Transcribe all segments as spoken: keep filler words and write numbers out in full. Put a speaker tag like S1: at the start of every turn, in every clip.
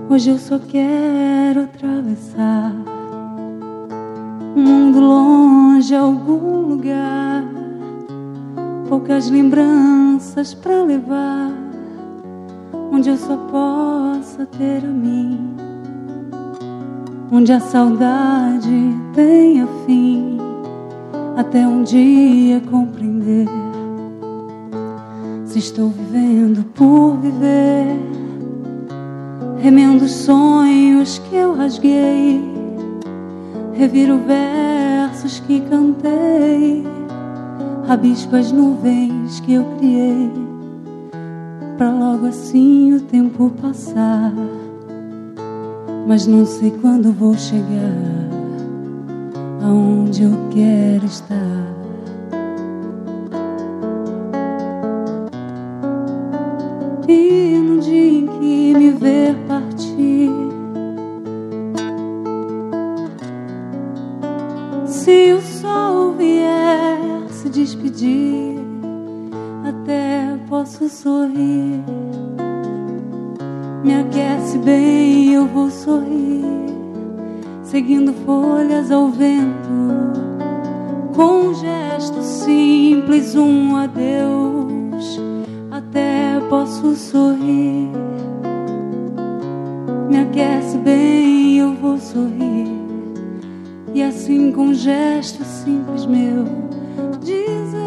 S1: Hoje eu só quero atravessar um mundo longe, algum lugar, poucas lembranças pra levar, onde eu só possa ter a mim, onde a saudade tenha fim, até um dia compreender se estou vivendo por viver, remendo os sonhos que eu rasguei, reviro versos que cantei, rabisco as nuvens que eu criei, pra logo assim o tempo passar. Mas não sei quando vou chegar aonde eu quero estar. E no dia em que me ver partir, se o sol vier se despedir, até posso sorrir. Me aquece bem, eu vou sorrir, seguindo folhas ao vento, com um gesto simples, um adeus, até posso sorrir. Me aquece bem, eu vou sorrir, e assim com um gesto simples meu, dizer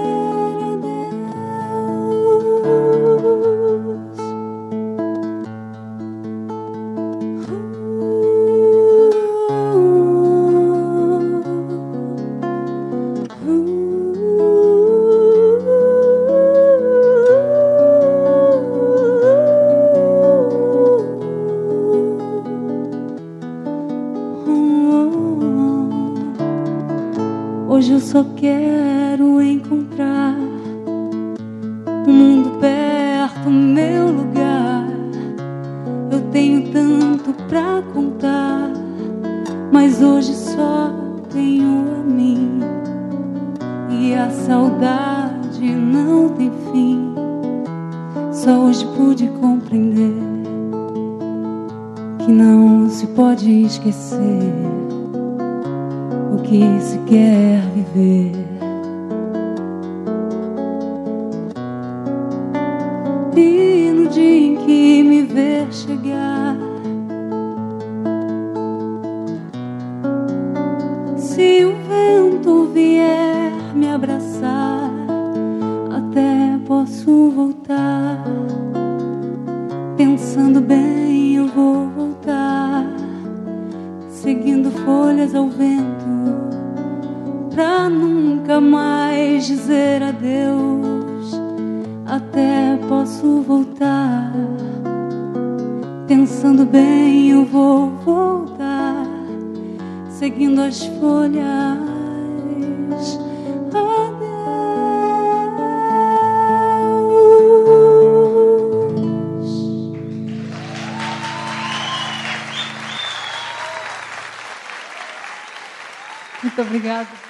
S1: hoje eu só quero encontrar o mundo perto, meu lugar. Eu tenho tanto pra contar, mas hoje só tenho a mim, e a saudade não tem fim. Só hoje pude compreender que não se pode esquecer o que se quer viver. E no dia em que me ver chegar, se o vento vier me abraçar, até posso voltar. Pensando bem, eu vou voltar, seguindo folhas ao vento, pra nunca mais dizer adeus. Até posso voltar, pensando bem, eu vou voltar, seguindo as folhas. Adeus. Muito obrigada.